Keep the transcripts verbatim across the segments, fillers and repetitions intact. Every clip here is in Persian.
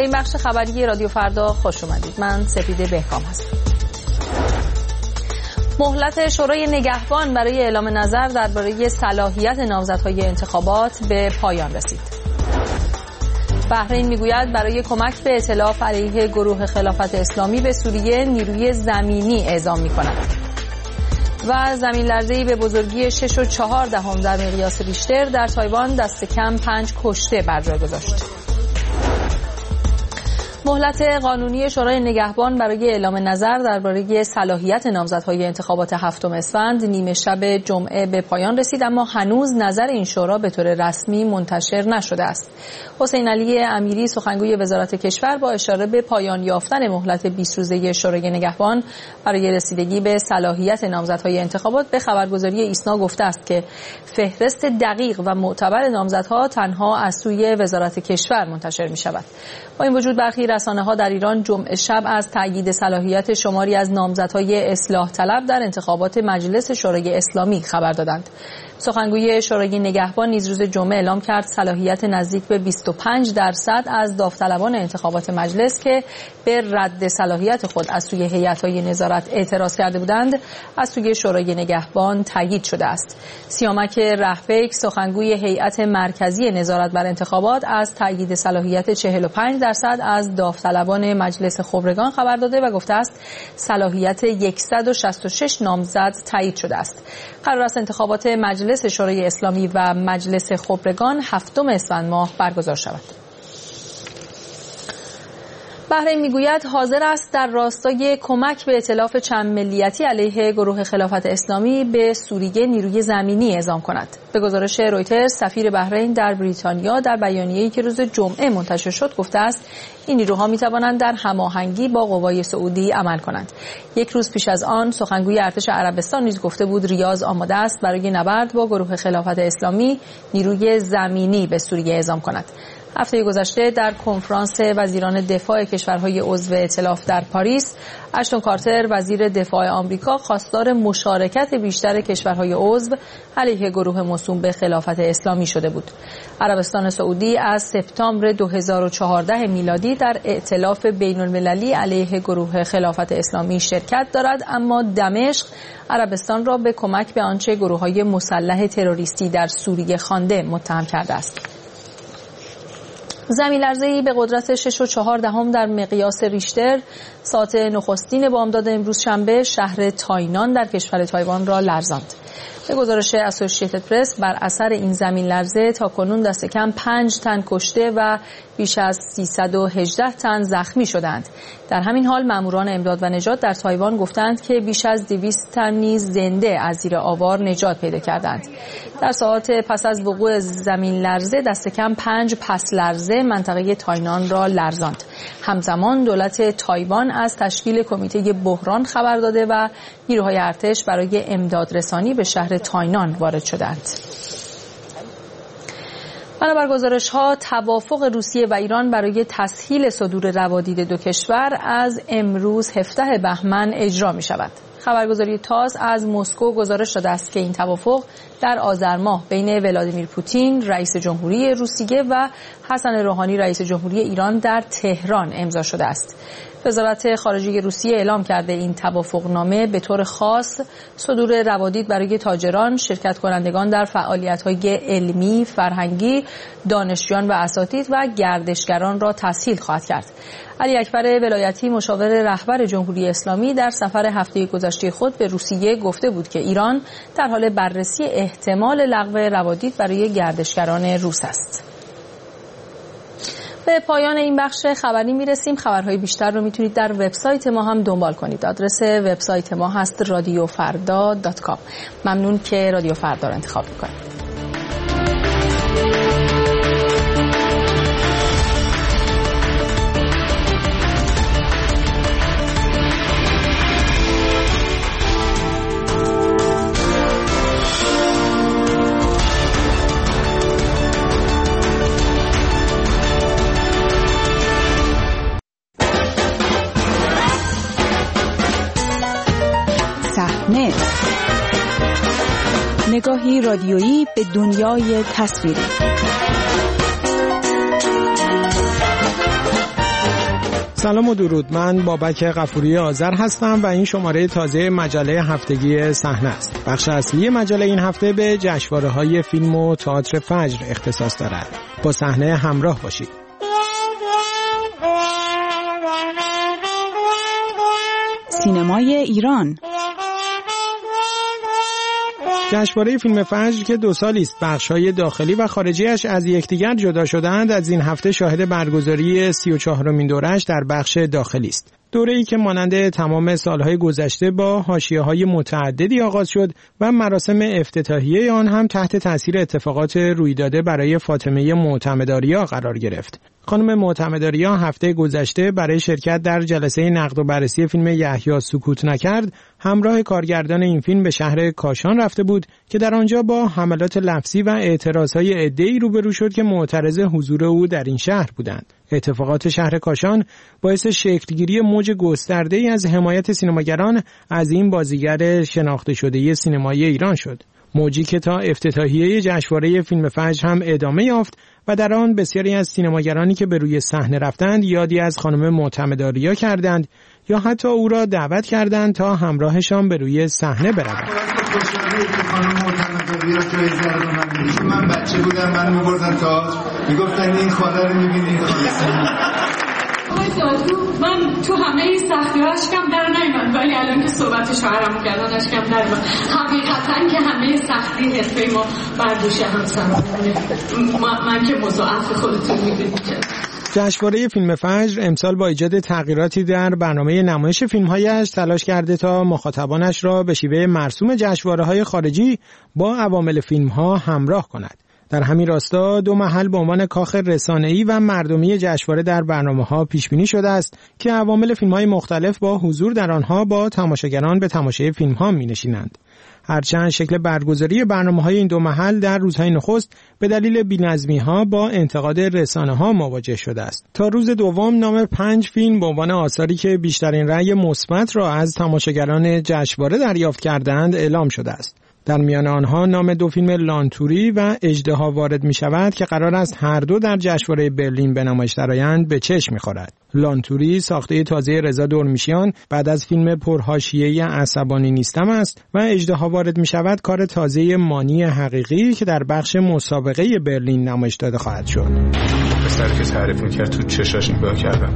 به این بخش خبری رادیو فردا خوش اومدید. من سپیده بهکام هستم. مهلت شورای نگهبان برای اعلام نظر درباره صلاحیت نامزدهای انتخابات به پایان رسید. بحرین میگوید برای کمک به ائتلاف علیه گروه خلافت اسلامی به سوریه نیروی زمینی اعزام می‌کند. و زمین لرزه‌ای به بزرگی شش و چهار دهم در مقیاس ریشتر در تایوان دست کم پنج کشته بر جای گذاشت. مهلت قانونی شورای نگهبان برای اعلام نظر درباره صلاحیت نامزدهای انتخابات هفتم اسفند نیمه شب جمعه به پایان رسید، اما هنوز نظر این شورا به طور رسمی منتشر نشده است. حسین علی امیری سخنگوی وزارت کشور با اشاره به پایان یافتن مهلت بیست روزه شورای نگهبان برای رسیدگی به صلاحیت نامزدهای انتخابات به خبرگزاری ایسنا گفته است که فهرست دقیق و معتبر نامزدها تنها از سوی وزارت کشور منتشر می شود. با این وجود برخی رسانه‌ها در ایران جمعه شب از تأیید صلاحیت شماری از نامزدهای اصلاح طلب در انتخابات مجلس شورای اسلامی خبر دادند. سخنگوی شورای نگهبان نیز روز جمعه اعلام کرد صلاحیت نزدیک به بیست و پنج درصد از داوطلبان انتخابات مجلس که به رد صلاحیت خود از سوی هیئت‌های نظارت اعتراض کرده بودند از سوی شورای نگهبان تایید شده است. سیامک رهپیک سخنگوی هیئت مرکزی نظارت بر انتخابات از تایید صلاحیت چهل و پنج درصد از داوطلبان مجلس خبرگان خبر داده و گفته است صلاحیت صد و شصت و شش نامزد تایید شده است. قرار است انتخابات مجلس شورای اسلامی و مجلس خبرگان هفتم اسفند ماه برگزار شود. بحرین میگوید حاضر است در راستای کمک به ائتلاف چند ملیتی علیه گروه خلافت اسلامی به سوریه نیروی زمینی اعزام کند. به گزارش رویترز سفیر بحرین در بریتانیا در بیانیه‌ای که روز جمعه منتشر شد گفته است این نیروها می‌توانند در هماهنگی با قوای سعودی عمل کنند. یک روز پیش از آن سخنگوی ارتش عربستان نیز گفته بود ریاض آماده است برای نبرد با گروه خلافت اسلامی نیروی زمینی به سوریه اعزام کند. هفته گذشته در کنفرانس وزیران دفاع کشورهای عضو ائتلاف در پاریس، اشتون کارتر وزیر دفاع آمریکا خواستار مشارکت بیشتر کشورهای عضو علیه گروه موسوم به خلافت اسلامی شده بود. عربستان سعودی از سپتامبر دو هزار و چهارده میلادی در ائتلاف بین‌المللی علیه گروه خلافت اسلامی شرکت دارد، اما دمشق عربستان را به کمک به آنچه گروه‌های مسلح تروریستی در سوریه خوانده متهم کرده است. زمین لرزه‌ای به قدرت شش و چهار دهم در مقیاس ریشتر ساعت نخستین بامداد امروز شنبه شهر تاینان در کشور تایوان را لرزاند. به گزارش اسوسییتد پرس بر اثر این زمین لرزه تاکنون دست کم پنج تن کشته و بیش از سیصد و هجده تن زخمی شدند. در همین حال ماموران امداد و نجات در تایوان گفتند که بیش از دویست تن نیز زنده از زیر آوار نجات پیدا کردند. در ساعات پس از وقوع زمین لرزه دست کم پنج پس لرزه منطقه تاینان را لرزاند. همزمان دولت تایوان از تشکیل کمیته بحران خبر داده و نیروهای ارتش برای امداد رسانی به شهر تاینان وارد شدند. بنابر گزارش‌ها توافق روسیه و ایران برای تسهیل صدور روادید دو کشور از امروز هفدهم بهمن اجرا می‌شود. خبرگزاری تاس از مسکو گزارش داده است که این توافق در آذر ماه بین ولادیمیر پوتین رئیس جمهوری روسیه و حسن روحانی رئیس جمهوری ایران در تهران امضا شده است. وزارت خارجه روسیه اعلام کرده این توافقنامه به طور خاص صدور روادید برای تاجران، شرکت کنندگان در فعالیت‌های علمی، فرهنگی، دانشجویان و اساتید و گردشگران را تسهیل خواهد کرد. علی اکبر ولایتی مشاور رهبر جمهوری اسلامی در سفر هفته گذشته خود به روسیه گفته بود که ایران در حال بررسی احتمال لغو روادید برای گردشگران روس است. به پایان این بخش خبری میرسیم. خبرهای بیشتر رو میتونید در وبسایت ما هم دنبال کنید. آدرس وبسایت ما هست رادیو فردا دات کام. ممنون که رادیو فردا رو انتخاب میکنید. نگاهی رادیویی به دنیای تصویری. سلام و درود. من بابک غفوری آذر هستم و این شماره تازه مجله هفتگی صحنه است. بخش اصلی مجله این هفته به جشنواره‌های فیلم و تئاتر فجر اختصاص دارد. با صحنه همراه باشید. سینمای ایران. جشنواره فیلم فجر که دو سالی است بخش‌های داخلی و خارجیش از یکدیگر جدا شده‌اند، از این هفته شاهد برگزاری سی و چهارمین دوره‌اش در بخش داخلی است. دوره‌ای که مانند تمام سالهای گذشته با حاشیه‌های متعددی آغاز شد و مراسم افتتاحیه آن هم تحت تأثیر اتفاقات رویداده برای فاطمه معتمدآریا قرار گرفت. خانم معتمدآریا هفته گذشته برای شرکت در جلسه نقد و بررسی فیلم یحیی سکوت نکرد همراه کارگردان این فیلم به شهر کاشان رفته بود که در آنجا با حملات لفظی و اعتراضهای عده‌ای روبرو شد که معترض حضور او در این شهر بودند. اتفاقات شهر کاشان باعث شکلگیری موج گسترده‌ای از حمایت سینماگران از این بازیگر شناخته شده سینمای ایران شد. موجی که تا افتتاحیه جشنواره فیلم فجر هم ادامه یافت و در آن بسیاری از سینماگرانی که به روی صحنه رفتند یادی از خانم معتمدآریا کردند یا حتی او را دعوت کردند تا همراهشان به روی صحنه برود. من بچه بودم، من می‌بردن تئاتر، میگفتن این خانه رو می‌بینید من تو همه این سختی‌ها اشکم در نیامد، ولی الان که صحبت شوهرم کردن اشکم در اومد. حقیقتاً که همه سختی حرفه ما بر دوش همسرمونه. من که مضاعف خودتون می‌دونید. جشنواره فیلم فجر امسال با ایجاد تغییراتی در برنامه نمایش فیلم‌هایش تلاش کرده تا مخاطبانش را به شیوه مرسوم جشنواره‌های خارجی با عوامل فیلم‌ها همراه کند. در همین راستا دو محل به عنوان کاخ رسانه‌ای و مردمی جشنواره در برنامه‌ها پیش بینی شده است که عوامل فیلم‌های مختلف با حضور در آنها با تماشاگران به تماشای فیلم‌ها می‌نشینند. هرچند شکل برگزاری برنامه‌های این دو محل در روزهای نخست به دلیل بی‌نظمی‌ها با انتقاد رسانه‌ها مواجه شده است. تا روز دوم نام پنج فیلم به عنوان آثاری که بیشترین رأی مثبت را از تماشاگران جشنواره دریافت کردند اعلام شده است. در میان آنها نام دو فیلم لانتوری و اژدها وارد می شود که قرار است هر دو در جشنواره برلین به نمایش درآیند به چشم می خورد. لانتوری ساخته تازه رضا دورمیشیان بعد از فیلم پرحاشیه‌ای عصبانی نیستم است و اژدها وارد می شود کار تازه مانی حقیقی که در بخش مسابقه برلین نمایش داده خواهد شد. پسری که تعریف می‌کرد تو چشاش نگاه کردم.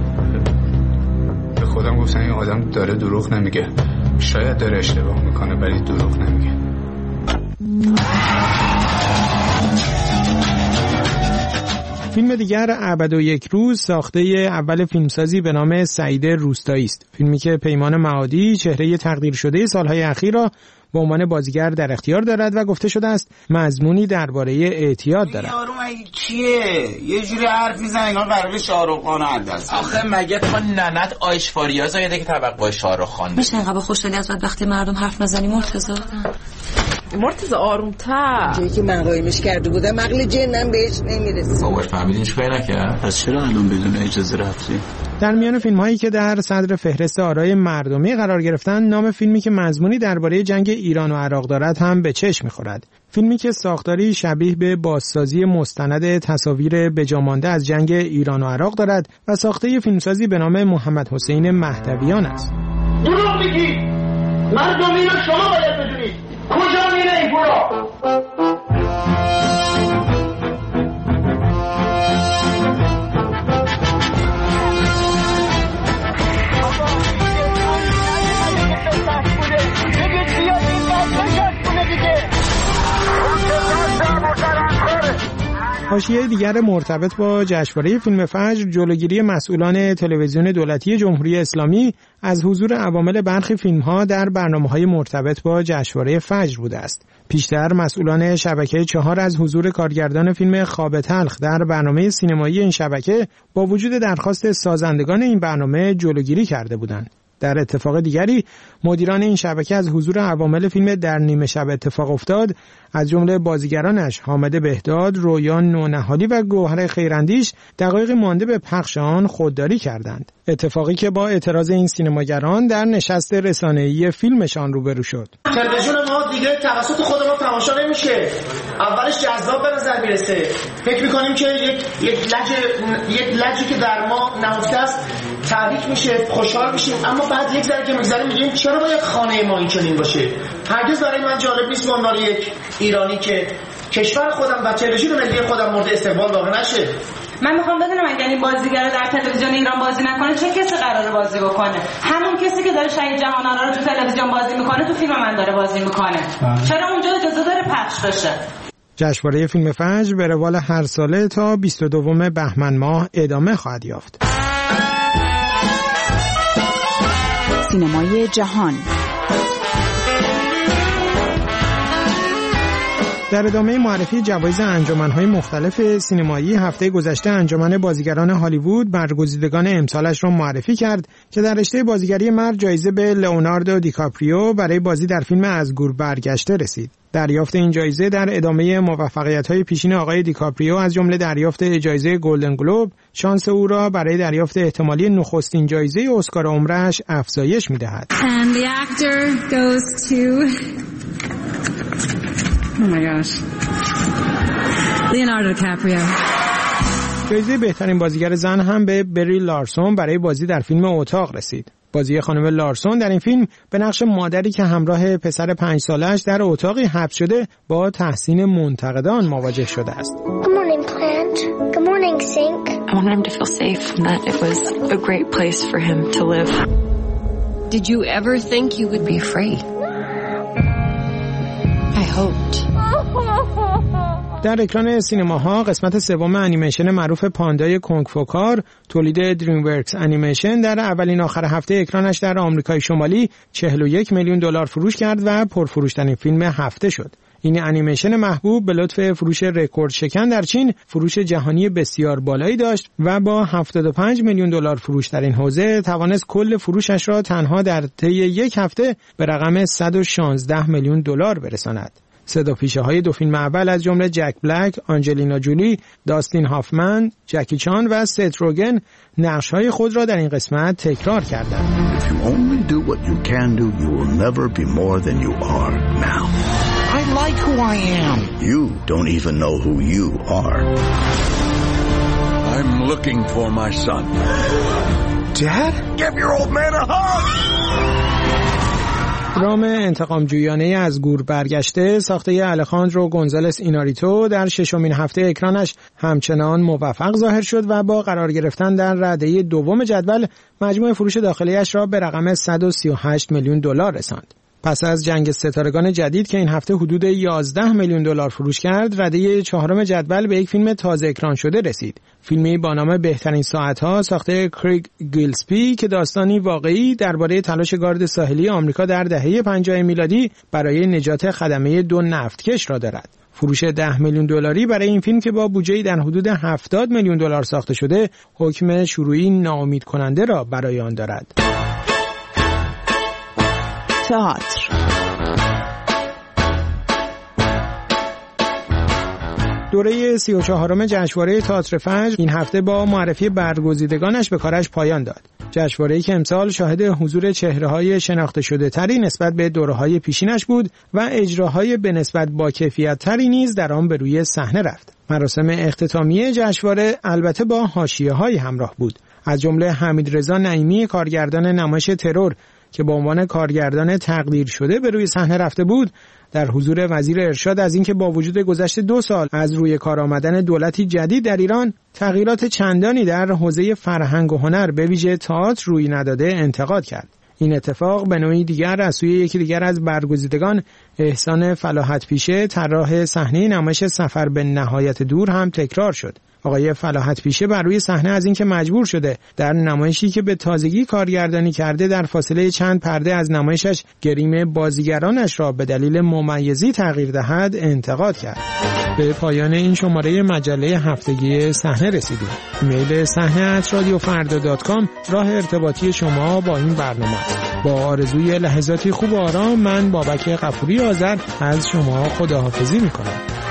به خودم گفتم این آدم داره دروغ نمیگه. شاید داره اشتباه میکنه ولی دروغ نمیگه. فیلم دیگر ابد و یک روز ساخته اول فیلمسازی به نام سعید روستایی است. فیلمی که پیمان معادی چهره تقدیر شده سالهای اخیر را به عنوان بازیگر در اختیار دارد و گفته شده است مضمونی درباره اعتیاد دارد. یارو مگه کیه؟ یه جوری حرف میزنه انگار قراره شاهرخ خان انداز. آخه مگه تو ننت آیشواریا زایده که توقع شاهرخ خان میشه انقدر خوشحالی از وقتی مردم حرف نزنی مرتضی؟ مرتضی آروم‌تر. جایی که من قایمش کرده بودم عقل جنم بهش نمیرسه. باباش فهمیدین چیکار نکرد؟ پس چرا الان بدون اجازه رفتی؟ در میان فیلم‌هایی که در صدر فهرست آرای مردمی قرار گرفتن نام فیلمی که مضمونی درباره جنگ ایران و عراق دارد هم به چشم می‌خورد. فیلمی که ساختاری شبیه به بازسازی مستند تصاویر بجامانده از جنگ ایران و عراق دارد و ساخته فیلمسازی به نام محمد حسین مهدویان است. دروغ میگی. مردم اینا شما باید بدونید. کجا میره این پورا؟ حاشیه دیگر مرتبط با جشنواره فیلم فجر جلوگیری مسئولان تلویزیون دولتی جمهوری اسلامی از حضور عوامل برخی فیلم‌ها در برنامه‌های مرتبط با جشنواره فجر بوده است. پیشتر مسئولان شبکه چهار از حضور کارگردان فیلم خواب تلخ در برنامه سینمایی این شبکه با وجود درخواست سازندگان این برنامه جلوگیری کرده بودند. در اتفاق دیگری مدیران این شبکه از حضور عوامل فیلم در نیمه شب اتفاق افتاد از جمله بازیگرانش حامد بهداد، رویان نونهالی و گوهر خیراندیش دقایق مانده به پخش آن خودداری کردند. اتفاقی که با اعتراض این سینماگران در نشست رسانه‌ای فیلمشان روبرو شد. تلویزیون ما دیگه توسط خودمون تماشا نمیشه. اولش جذاب به نظر میرسه. فکر میکنیم که یک یک لج یک لجی که در ما نهفته است تحریک میشه، خوشحال میشیم، اما بعد یک ذره که میگذره میگیم چرا باید خانه ما این چنین باشه؟ هرگز برای من جالب نیست به عنوان یک ایرانی که کشور خودم و تلویزیون ملی خودم مورد استقبال واقع نشه. من میخوام بدونم اگه این بازیگر در تلویزیون ایران بازی نکنه چه کسی قراره بازی بکنه؟ همون کسی که داره شهید جهان‌آرا رو تو تلویزیون بازی میکنه تو فیلم من داره بازی میکنه. چرا اونجا اجازه داره پخش بشه؟ جشنواره فیلم فجر به روال هر ساله تا بیست و دوم بهمن ماه ادامه خواهد یافت. سینمای جهان. در ادامه معرفی جوایز انجمن‌های مختلف سینمایی هفته گذشته انجمن بازیگران هالیوود برگزیدگان امسالش را معرفی کرد که در رشته بازیگری مرد جایزه به لئوناردو دیکاپریو برای بازی در فیلم از گور برگشته رسید. دریافت این جایزه در ادامه موفقیت‌های پیشین آقای دیکاپریو از جمله دریافت جایزه گلدن گلوب شانس او را برای دریافت احتمالی نخستین جایزه اسکار عمرش افزایش می‌دهد. And the actor goes to Oh my gosh. Leonardo DiCaprio. جایزه بهترین بازیگر زن هم به بری لارسون برای بازی در فیلم اتاق رسید. بازی خانم لارسون در این فیلم به نقش مادری که همراه پسر پنج سالش در اتاقی حبس شده با تحسین منتقدان مواجه شده است. Good morning, plant. Good morning, sink. I wanted him to feel safe and that it was a great place for him to live. Did you ever think you would be free? I hoped. در اکران سینماها قسمت سوم انیمیشن معروف پاندای کنگ فو کار تولید دریم ورکس انیمیشن در اولین آخر هفته اکرانش در آمریکای شمالی چهل و یک میلیون دلار فروش کرد و پرفروشترین فیلم هفته شد. این انیمیشن محبوب به لطف فروش رکورد شکن در چین فروش جهانی بسیار بالایی داشت و با هفتاد و پنج میلیون دلار فروش در این حوزه توانست کل فروشش را تنها در طی یک هفته به رقم صد و شانزده میلیون دلار برساند. صداپیشه‌های دو فیلم اول از جمله جک بلک، آنجلینا جولی، داستین هافمن، جکی چان و ست روگن نقش‌های خود را در این قسمت تکرار کردند. If you only do what you can do, you will never be more than you are now. I like who I am. You don't even know who you are. I'm looking for my son. Dad? Give your old man a hug! درام انتقام جویانه از گور برگشته ساخته الخاندرو گونزالس ایناریتو در ششمین هفته اکرانش همچنان موفق ظاهر شد و با قرار گرفتن در رده دوم جدول مجموع فروش داخلیش را به رقم صد و سی و هشت میلیون دلار رساند. پس از جنگ ستارگان جدید که این هفته حدود یازده میلیون دلار فروش کرد، رده چهارم جدول به یک فیلم تازه اکران شده رسید. فیلمی با نام بهترین ساعت‌ها ساخته کریگ گیلسپی که داستانی واقعی درباره تلاش گارد ساحلی آمریکا در دهه پنجاه میلادی برای نجات خدمه دو نفتکش را دارد. فروش ده میلیون دلاری برای این فیلم که با بودجه‌ای در حدود هفتاد میلیون دلار ساخته شده، حکم شروعی ناامید کننده را برای آن دارد. تئاتر. دوره سی و چهارم جشنواره تئاتر فجر این هفته با معرفی برگزیدگانش به کارش پایان داد. جشنواره‌ای که امسال شاهد حضور چهره‌های شناخته شده تری نسبت به دوره‌های پیشینش بود و اجراهای به نسبت با کیفیت تری نیز در آن به روی صحنه رفت. مراسم اختتامیه جشنواره البته با حاشیه‌های همراه بود. از جمله حمیدرضا نعیمی کارگردان نمایش ترور که به عنوان کارگردان تقدیر شده به روی صحنه رفته بود، در حضور وزیر ارشاد از اینکه با وجود گذشت دو سال از روی کار آمدن دولتی جدید در ایران تغییرات چندانی در حوزه فرهنگ و هنر به ویژه تئاتر روی نداده انتقاد کرد. این اتفاق به نوعی دیگر از سوی یکی دیگر از برگزیدگان احسان فلاحت پیشه طراح صحنه نمایش سفر به نهایت دور هم تکرار شد. آقای فلاحت پیشه بر روی صحنه از اینکه مجبور شده در نمایشی که به تازگی کارگردانی کرده در فاصله چند پرده از نمایشش گریم بازیگرانش را به دلیل ممیزی تغییر دهد انتقاد کرد. به پایان این شماره مجله هفتگی صحنه رسیدیم. ایمیل صحنه ات رادیو فردا دات کام راه ارتباطی شما با این برنامه. با آرزوی لحظاتی خوب و آرام، من بابک غفوری آذر از شما خداحافظی میکنم.